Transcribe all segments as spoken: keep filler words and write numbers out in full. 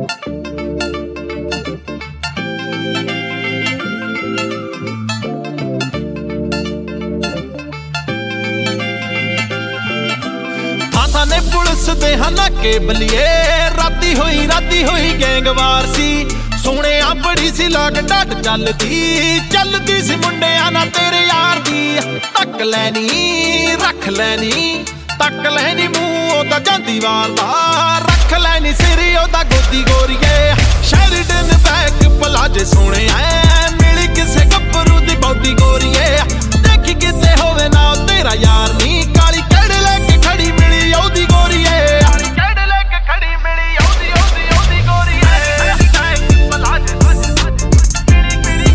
ने पुलिस दे हनाके बलिए राती होई राती होई गैंगवार सी सोने बड़ी सी लाग डट चलदी चलदी सी मुंडिया ना तेरे यार दी तक लैनी रख लैनी तक लैनी मूंह ओदा जांदी वार दा रख लैनी सिर ओदा गोदी गोरीए शेरिडन बैक पलाजे सोने ऐ मिली किसे गब्बरू दी बॉडी गोरीए देखी किते होवे ना तेरा यार नी काली कड़ लेके खड़ी मिली ओदी गोरीए काली कड़ लेके खड़ी मिली ओदी ओदी ओदी गोरीए पलाजे मिली मिली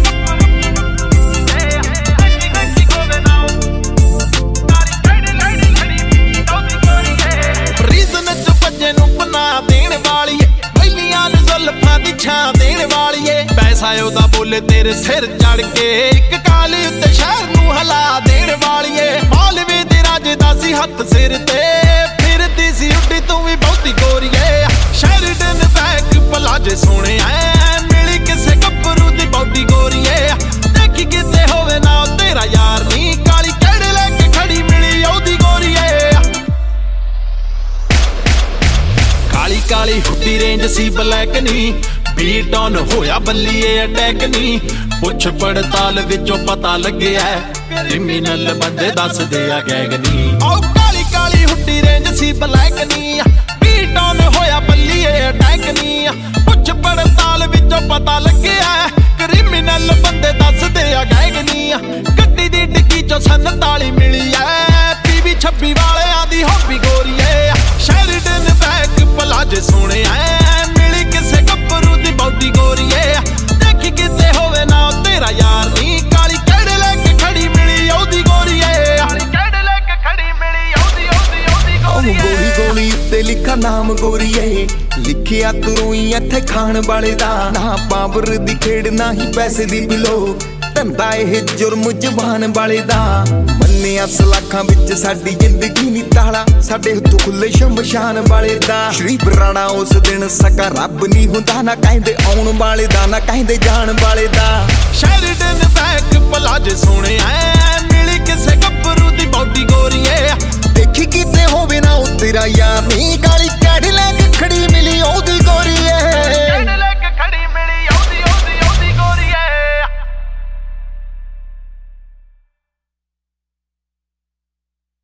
देखी देखी होवे ना काली कड़ लेके खड़ी मिली ओदी गोरीए रीजन च भज्जे नूं बना देण वाली बैलियां नूं जुल्फां दी छां देण वाली पैसा ओदा बोले तेरे सिर चढ़ के एक काली उत्ते शहर नूं हला देण वाली मालवे दे राजे दा सी हत्थ सिर ते फिरदी सी उड्डी तूं भी बहुती गोरीए शेरिडन बैक पलाजे सोने ऐ मिली किसे गब्बरू दी बॉडी गोरीए देखी किते होवे ना तेरा यार नी काली कड़ लेके खड़ी मिली ओदी गोरीए काली काली हुड्डी रेंज सी ब्लैक नी बीट ऑन होया बल्लीए अटैक नी पुछ पड़ताल विचों पता लग्या क्रिमिनल बंदे दस दे आ गैंग नी ओ काली काली हुड्डी रेंज सी ब्लैक नी बीट ऑन होया बल्लीए अटैक नी पुछ पड़ताल विचों पता लग्या क्रिमिनल बंदे दस दे आ गैंग नी गड्डी दी डिग्गी चों सनताली मिली ऐ पीवी छब्बी वालियां दी हॉबी गोरीए शेरिडन बैक पलाजे सोने ऐ मिली किसे गब्बरू दी बॉडी गोरीए देखी किते होवे ना तेरा यार नी काली कड़ लेके खड़ी मिली ओदी गोरीए काली कड़ लेके खड़ी मिली ओदी ओदी ओदी गोरीए गोली गोली उत्ते लिखा नाम गोरीए लिखिया तरूई इत्थे खाण वाले दा ना पावर दी खेड़ ना ही पैसे दी बिलो धंधा ਇਹ जुर्म जवान वाले दा ਮੰਨਿਆ ਸਲਾਖਾਂ ਵਿੱਚ ਸਾਡੀ ਜ਼ਿੰਦਗੀ ਨੀ ਤਾਲਾ ਸਾਡੇ ਹੱਥੋਂ ਖੁੱਲੇ ਸ਼ਮਸ਼ਾਨ ਵਾਲੇ ਦਾ ਸ਼੍ਰੀ ਬਰਾਣਾ ਉਸ ਦਿਨ ਸਕਾ ਰੱਬ ਨਹੀਂ ਹੁੰਦਾ ਨਾ ਕਹਿੰਦੇ ਆਉਣ ਵਾਲੇ ਦਾ ਨਾ ਕਹਿੰਦੇ ਜਾਣ ਵਾਲੇ ਦਾ शेरिडन बैक पलाजे सोने ऐ मिली किसे गब्बरू दी बॉडी गोरीए ਦੇਖੀ ਕਿਤੇ ਹੋਵੇ ਨਾ ਉਹ ਤੇਰਾ ਯਾਰ ਨੀ ਕਾਲੀ ਕੜ ਲੈ ਕੇ ਖੜੀ ਮਿਲੀ ਉਹ